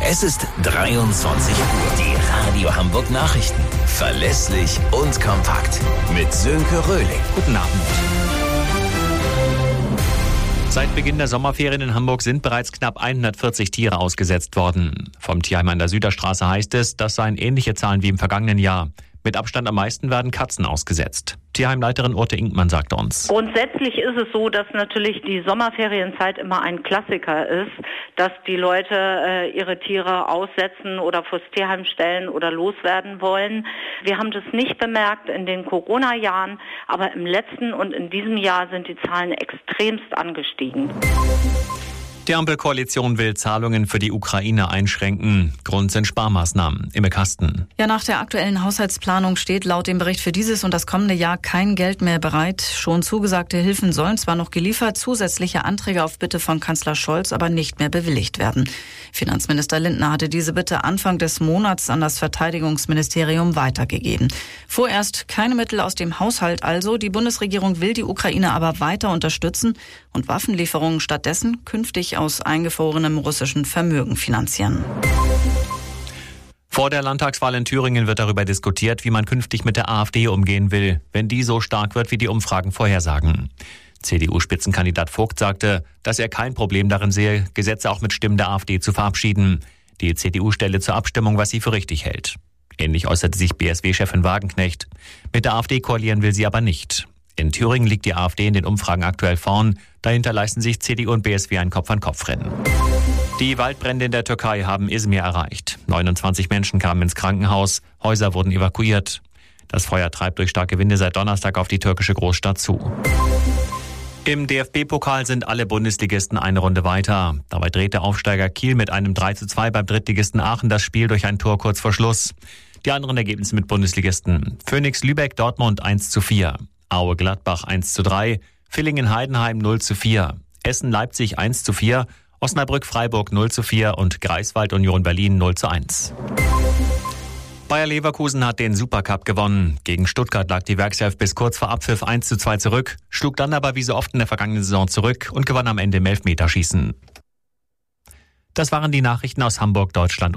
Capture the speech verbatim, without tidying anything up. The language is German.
Es ist dreiundzwanzig Uhr. Die Radio Hamburg Nachrichten. Verlässlich und kompakt. Mit Sönke Röhling. Guten Abend. Seit Beginn der Sommerferien in Hamburg sind bereits knapp hundertvierzig Tiere ausgesetzt worden. Vom Tierheim an der Süderstraße heißt es, das seien ähnliche Zahlen wie im vergangenen Jahr. Mit Abstand am meisten werden Katzen ausgesetzt. Tierheimleiterin Urte Inkmann sagte uns. Grundsätzlich ist es so, dass natürlich die Sommerferienzeit immer ein Klassiker ist, dass die Leute äh, ihre Tiere aussetzen oder vors Tierheim stellen oder loswerden wollen. Wir haben das nicht bemerkt in den Corona-Jahren, aber im letzten und in diesem Jahr sind die Zahlen extremst angestiegen. Die Ampelkoalition will Zahlungen für die Ukraine einschränken. Grund sind Sparmaßnahmen. Imme Kasten. Ja, nach der aktuellen Haushaltsplanung steht laut dem Bericht für dieses und das kommende Jahr kein Geld mehr bereit. Schon zugesagte Hilfen sollen zwar noch geliefert, zusätzliche Anträge auf Bitte von Kanzler Scholz aber nicht mehr bewilligt werden. Finanzminister Lindner hatte diese Bitte Anfang des Monats an das Verteidigungsministerium weitergegeben. Vorerst keine Mittel aus dem Haushalt also. Die Bundesregierung will die Ukraine aber weiter unterstützen und Waffenlieferungen stattdessen künftig aus eingefrorenem russischen Vermögen finanzieren. Vor der Landtagswahl in Thüringen wird darüber diskutiert, wie man künftig mit der AfD umgehen will, wenn die so stark wird, wie die Umfragen vorhersagen. C D U-Spitzenkandidat Vogt sagte, dass er kein Problem darin sehe, Gesetze auch mit Stimmen der AfD zu verabschieden. Die C D U stelle zur Abstimmung, was sie für richtig hält. Ähnlich äußerte sich B S W-Chefin Wagenknecht. Mit der AfD koalieren will sie aber nicht. In Thüringen liegt die AfD in den Umfragen aktuell vorn. Dahinter leisten sich C D U und B S W ein Kopf-an-Kopf-Rennen. Die Waldbrände in der Türkei haben Izmir erreicht. neunundzwanzig Menschen kamen ins Krankenhaus, Häuser wurden evakuiert. Das Feuer treibt durch starke Winde seit Donnerstag auf die türkische Großstadt zu. Im D F B-Pokal sind alle Bundesligisten eine Runde weiter. Dabei dreht der Aufsteiger Kiel mit einem drei zu zwei beim Drittligisten Aachen das Spiel durch ein Tor kurz vor Schluss. Die anderen Ergebnisse mit Bundesligisten: Phoenix Lübeck Dortmund eins zu vier, Aue Gladbach eins zu drei, Villingen Heidenheim null zu vier, Essen Leipzig eins zu vier, Osnabrück Freiburg null zu vier und Greifswald Union Berlin null zu eins. Bayer Leverkusen hat den Supercup gewonnen. Gegen Stuttgart lag die Werkself bis kurz vor Abpfiff eins zu zwei zurück, schlug dann aber wie so oft in der vergangenen Saison zurück und gewann am Ende im Elfmeterschießen. Das waren die Nachrichten aus Hamburg, Deutschland